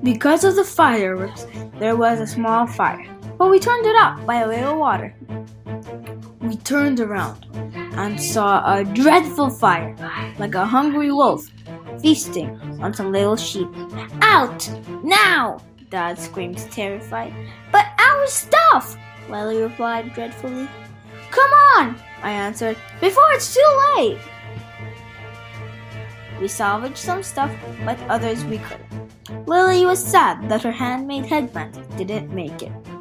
Because of the fireworks, there was a small fire, but we turned it out by a little water. We turned around and saw a dreadful fire, like a hungry wolf, feasting on some little sheep. "Out! Now!" Dad screamed, terrified. "But our stuff!" Lily replied dreadfully. "Come on!" I answered, "before it's too late!" We salvaged some stuff, but others we couldn't. Lily was sad that her handmade headband didn't make it.